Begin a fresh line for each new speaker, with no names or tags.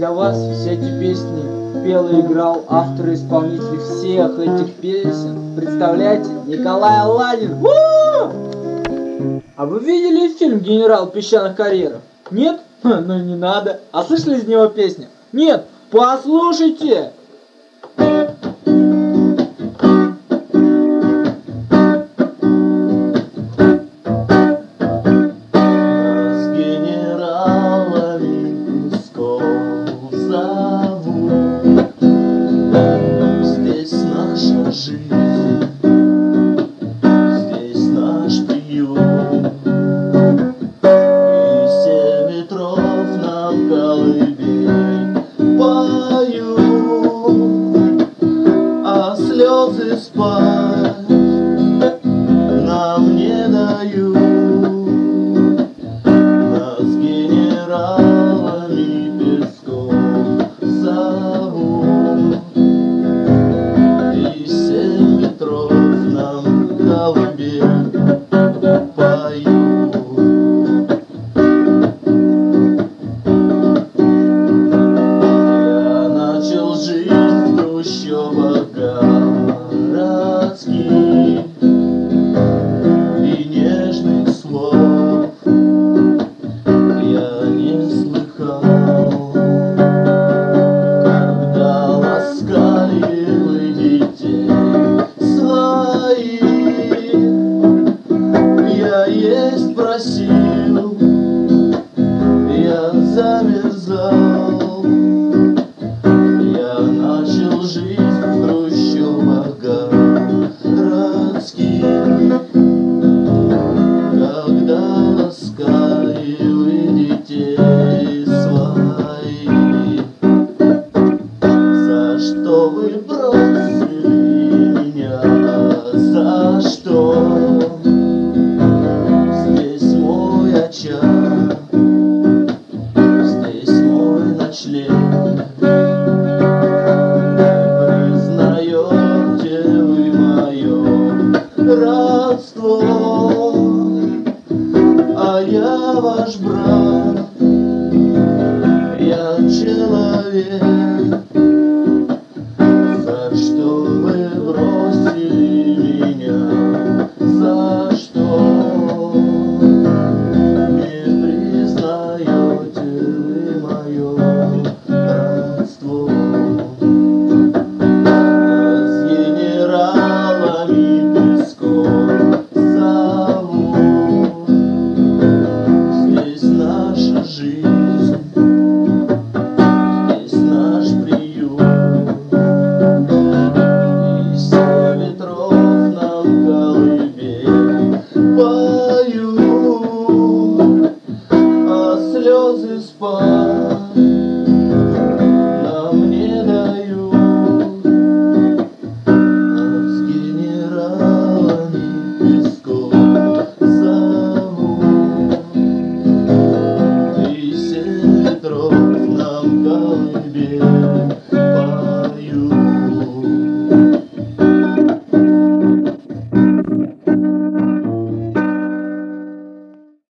для вас все эти песни пел и играл автор и исполнитель всех этих песен. Представляете? Николай Аладдин. А вы видели фильм «Генерал песчаных карьеров»? Нет? Ну не надо. А слышали из него песню? Нет? Послушайте!
Слезы спать нам не дают. Нас генералами песков зовут, и семь ветров нам колыбель поют. Я начал жить в трущобах городских, и нежных слов я не слыхал, когда ласкали вы детей своих. Я есть просил, я замерзал. Я начал жить в трущобах городских, когда ласкали вы детей своих. За что вы бросили меня? За что? Здесь мой очаг, здесь мой ночлег. Родство, а я ваш брат, я человек. За что вы бросили меня? За что не признаете вы мое родство? С генералами здесь наша жизнь, здесь наш приют, и семь ветров нам колыбель поют, а слезы спать нам не дают. Нас генералами песков зовут, и семь ветров нам колыбель